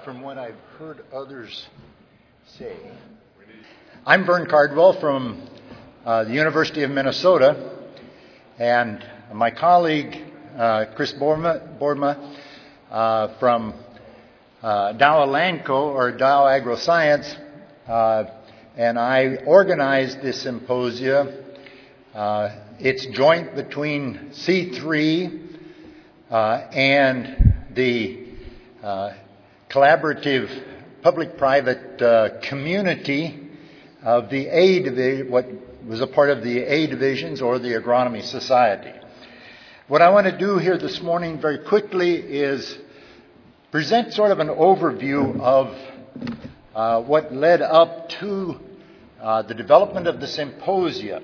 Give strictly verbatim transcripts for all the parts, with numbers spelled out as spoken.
from what I've heard others say. I'm Vern Cardwell from uh, the University of Minnesota, and my colleague uh, Chris Boerma, Boerma uh, from uh, Dow Elanco, or Dow AgroScience, uh, and I organized this symposia. Uh, it's joint between C three uh, and the uh, collaborative public-private uh, community of the A division, what was a part of the A divisions or the Agronomy Society. What I want to do here this morning very quickly is present sort of an overview of uh, what led up to uh, the development of the symposia.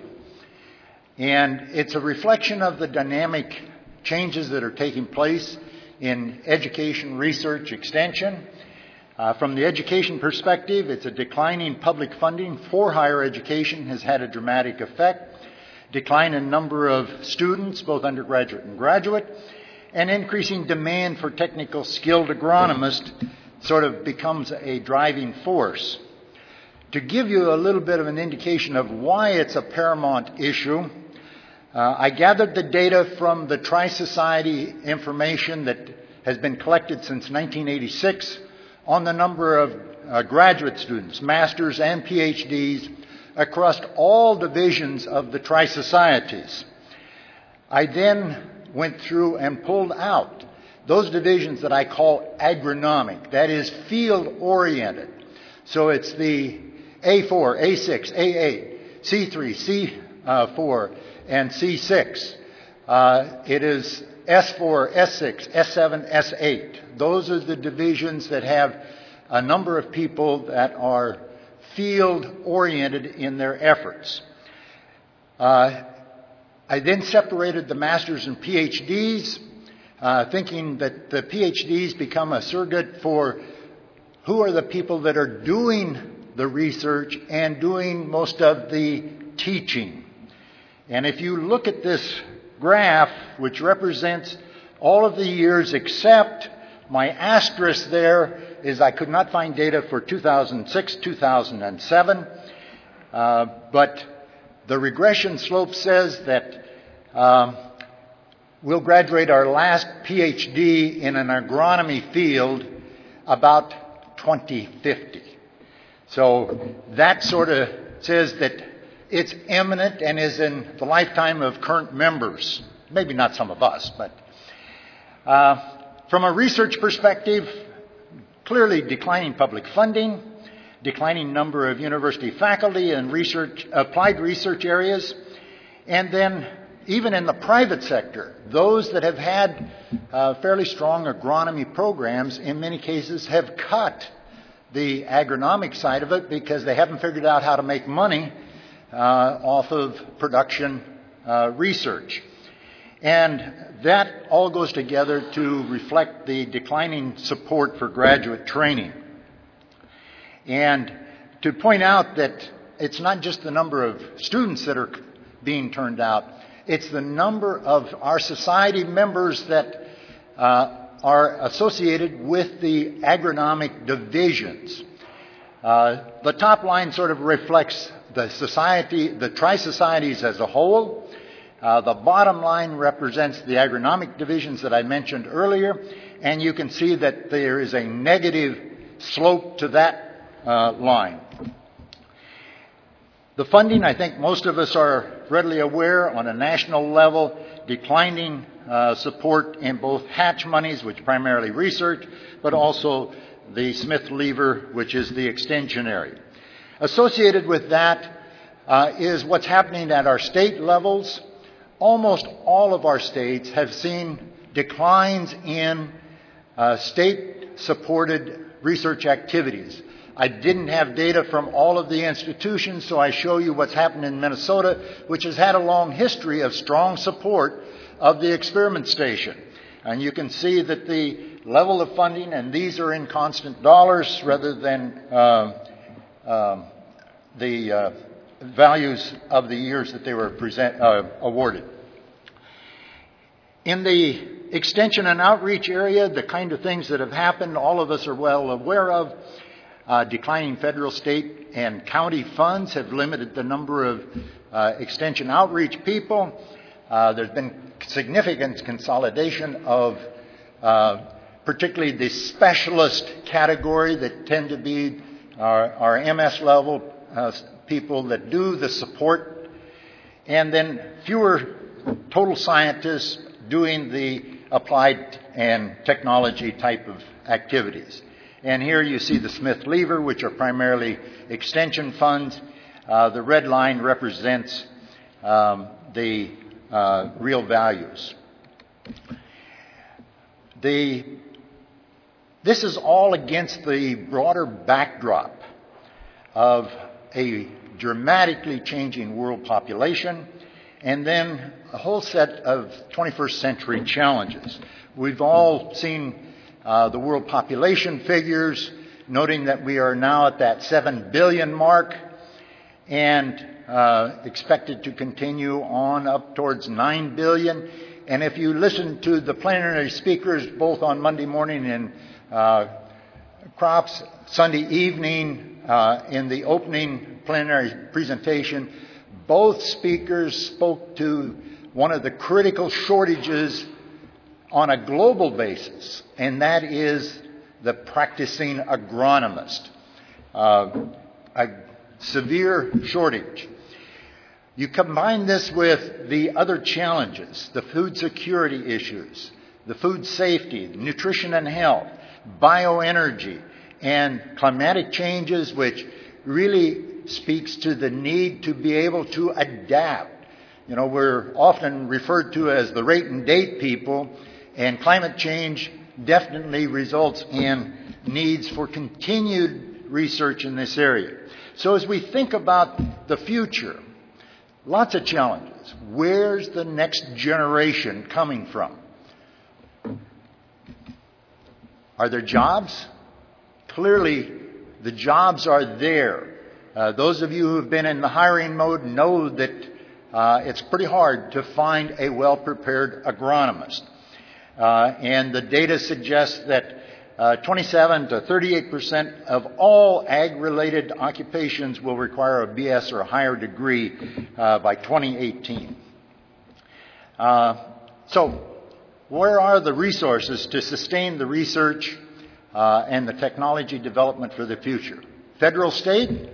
And it's a reflection of the dynamic changes that are taking place in education, research, extension. Uh, from the education perspective, it's a declining public funding for higher education has had a dramatic effect. Decline in number of students, both undergraduate and graduate, and increasing demand for technical skilled agronomists sort of becomes a driving force. To give you a little bit of an indication of why it's a paramount issue, Uh, I gathered the data from the Tri-Society information that has been collected since nineteen eighty-six on the number of uh, graduate students, masters and P H Ds across all divisions of the Tri-Societies. I then went through and pulled out those divisions that I call agronomic, that is field-oriented. So it's the A four, A six, A eight, C three, C four, and C six. Uh, it is S four, S six, S seven, S eight. Those are the divisions that have a number of people that are field-oriented in their efforts. Uh, I then separated the masters and P H Ds, uh, thinking that the P H Ds become a surrogate for who are the people that are doing the research and doing most of the teaching. And if you look at this graph, which represents all of the years except my asterisk there is I could not find data for two thousand six, two thousand seven, uh, but the regression slope says that um, we'll graduate our last P H D in an agronomy field about twenty fifty. So that sort of says that it's imminent and is in the lifetime of current members. Maybe not some of us, but uh, from a research perspective, clearly declining public funding, declining number of university faculty and research, applied research areas, and then even in the private sector, those that have had uh, fairly strong agronomy programs in many cases have cut the agronomic side of it because they haven't figured out how to make money Uh, off of production uh, research. And that all goes together to reflect the declining support for graduate training. And to point out that it's not just the number of students that are being turned out, it's the number of our society members that uh, are associated with the agronomic divisions. Uh, the top line sort of reflects the society, the Tri-Societies as a whole. Uh, the bottom line represents the agronomic divisions that I mentioned earlier, and you can see that there is a negative slope to that uh, line. The funding, I think most of us are readily aware, on a national level, declining uh, support in both Hatch monies, which primarily research, but also the Smith-Lever, which is the extension area. Associated with that uh, is what's happening at our state levels. Almost all of our states have seen declines in uh, state-supported research activities. I didn't have data from all of the institutions, so I show you what's happened in Minnesota, which has had a long history of strong support of the experiment station. And you can see that the level of funding, and these are in constant dollars rather than uh, Um, the uh, values of the years that they were present, uh, awarded. In the extension and outreach area, the kind of things that have happened, all of us are well aware of. Uh, declining federal, state, and county funds have limited the number of uh, extension outreach people. Uh, there's been significant consolidation of uh, particularly the specialist category that tend to be our, our M S level uh, people that do the support, and then fewer total scientists doing the applied and technology type of activities. And here you see the Smith-Lever, which are primarily extension funds. Uh, the red line represents um, the uh, real values. The, this is all against the broader backdrop of a dramatically changing world population and then a whole set of twenty-first century challenges. We've all seen Uh, the world population figures, noting that we are now at that seven billion mark and uh, expected to continue on up towards nine billion. And if you listen to the plenary speakers both on Monday morning and uh, Crops Sunday evening uh, in the opening plenary presentation, both speakers spoke to one of the critical shortages on a global basis, and that is the practicing agronomist. Uh, a severe shortage. You combine this with the other challenges, the food security issues, the food safety, nutrition and health, bioenergy, and climatic changes, which really speaks to the need to be able to adapt. You know, we're often referred to as the rate and date people, and climate change definitely results in needs for continued research in this area. So as we think about the future, lots of challenges. Where's the next generation coming from? Are there jobs? Clearly, the jobs are there. Uh, those of you who have been in the hiring mode know that uh, it's pretty hard to find a well-prepared agronomist. Uh, and the data suggests that uh, twenty-seven to thirty-eight percent of all ag-related occupations will require a B S or a higher degree uh, by twenty eighteen. Uh, so, where are the resources to sustain the research uh, and the technology development for the future? Federal, state?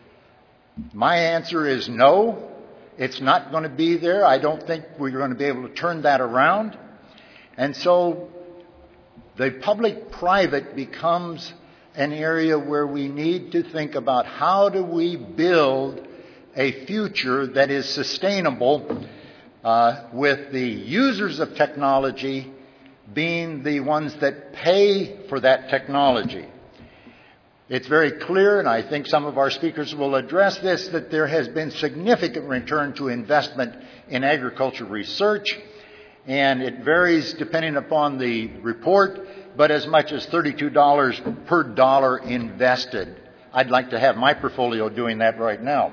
My answer is no. It's not going to be there. I don't think we're going to be able to turn that around. And so the public-private becomes an area where we need to think about how do we build a future that is sustainable uh, with the users of technology being the ones that pay for that technology. It's very clear, and I think some of our speakers will address this, that there has been significant return to investment in agriculture research. And it varies depending upon the report, but as much as thirty-two dollars per dollar invested. I'd like to have my portfolio doing that right now.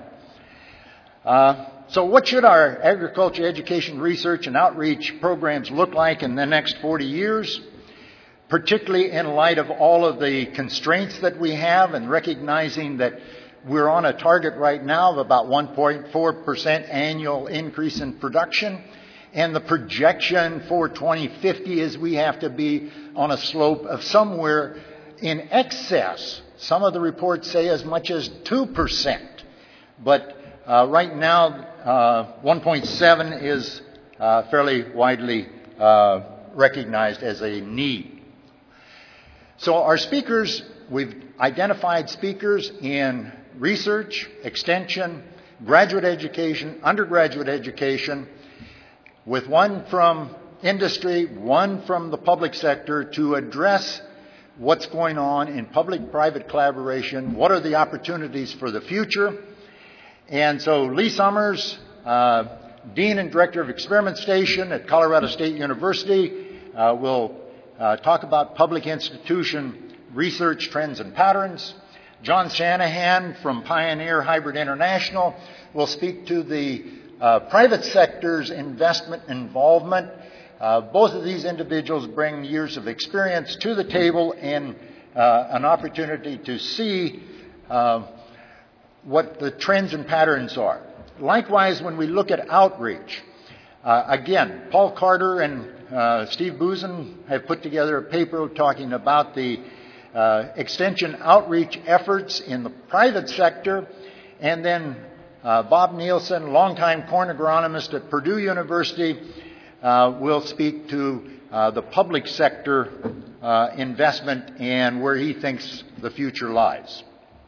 Uh, so what should our agriculture education research and outreach programs look like in the next forty years? Particularly in light of all of the constraints that we have and recognizing that we're on a target right now of about one point four percent annual increase in production. And the projection for twenty fifty is we have to be on a slope of somewhere in excess. Some of the reports say as much as two percent. But uh, right now, uh, one point seven is uh, fairly widely uh, recognized as a need. So our speakers, we've identified speakers in research, extension, graduate education, undergraduate education, with one from industry, one from the public sector to address what's going on in public-private collaboration, what are the opportunities for the future. And so Lee Summers, uh, Dean and Director of Experiment Station at Colorado State University, uh, will uh, talk about public institution research trends and patterns. John Shanahan from Pioneer Hybrid International will speak to the Uh, private sector's investment involvement Uh, both of these individuals bring years of experience to the table and uh, an opportunity to see uh, what the trends and patterns are. Likewise, when we look at outreach, uh, again, Paul Carter and uh, Steve Busen have put together a paper talking about the uh, extension outreach efforts in the private sector, and then uh, Bob Nielsen, longtime corn agronomist at Purdue University, uh, will speak to uh, the public sector uh, investment and where he thinks the future lies.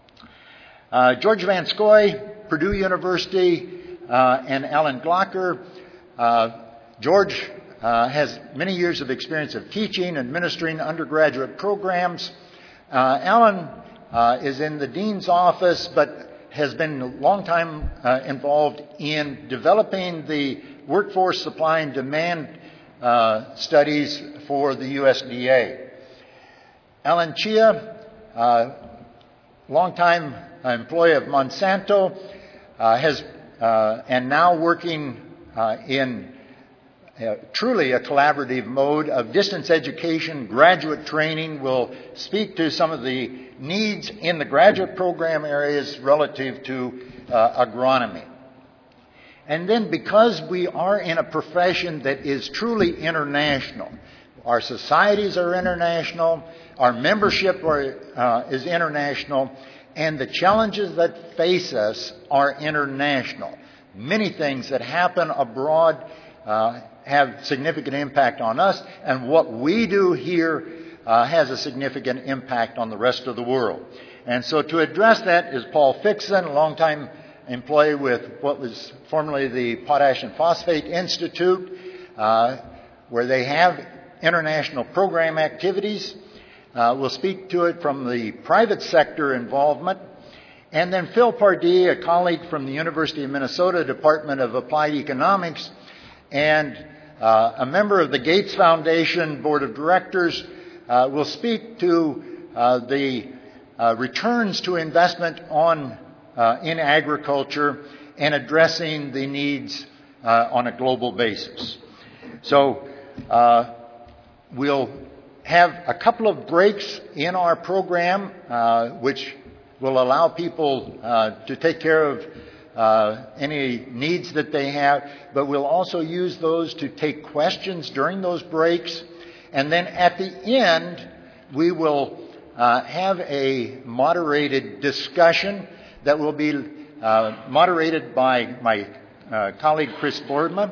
Uh, George Van Scoy, Purdue University, uh, and Alan Glocker. Uh, George uh, has many years of experience of teaching, administering undergraduate programs. Uh, Alan uh, is in the dean's office, but has been a long time uh, involved in developing the workforce supply and demand uh, studies for the U S D A. Alan Chia, uh, longtime employee of Monsanto, uh, has uh, and now working uh, in uh, truly a collaborative mode of distance education, graduate training, will speak to some of the needs in the graduate program areas relative to uh, agronomy. And then, because we are in a profession that is truly international, our societies are international, our membership are, uh, is international, and the challenges that face us are international. Many things that happen abroad uh, have significant impact on us, and what we do here uh, has a significant impact on the rest of the world. And so to address that is Paul Fixon, a longtime employee with what was formerly the Potash and Phosphate Institute, uh, where they have international program activities. Uh, we'll speak to it from the private sector involvement. And then Phil Pardee, a colleague from the University of Minnesota Department of Applied Economics, and uh, a member of the Gates Foundation Board of Directors, uh, will speak to uh, the uh, returns to investment on uh, in agriculture and addressing the needs uh, on a global basis. So uh, we'll have a couple of breaks in our program, uh, which will allow people uh, to take care of uh, any needs that they have, but we'll also use those to take questions during those breaks. And then at the end, we will uh, have a moderated discussion that will be uh, moderated by my uh, colleague Chris Boerma,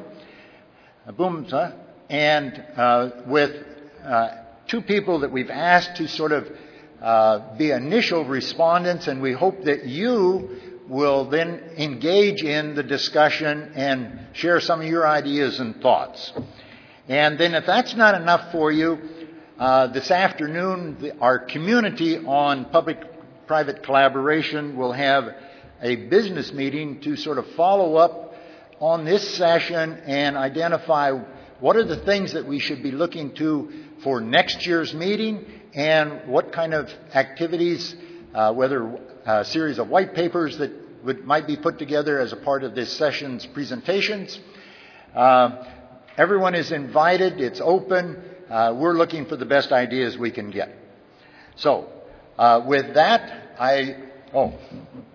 Boomza, and uh, with uh, two people that we've asked to sort of uh, be initial respondents, and we hope that you will then engage in the discussion and share some of your ideas and thoughts. And then if that's not enough for you, uh, this afternoon, the, our community on public-private collaboration will have a business meeting to sort of follow up on this session and identify what are the things that we should be looking to for next year's meeting, and what kind of activities, uh, whether a series of white papers that would, might be put together as a part of this session's presentations. Uh, everyone is invited. It's open. Uh, we're looking for the best ideas we can get. So, uh, with that, I... Oh...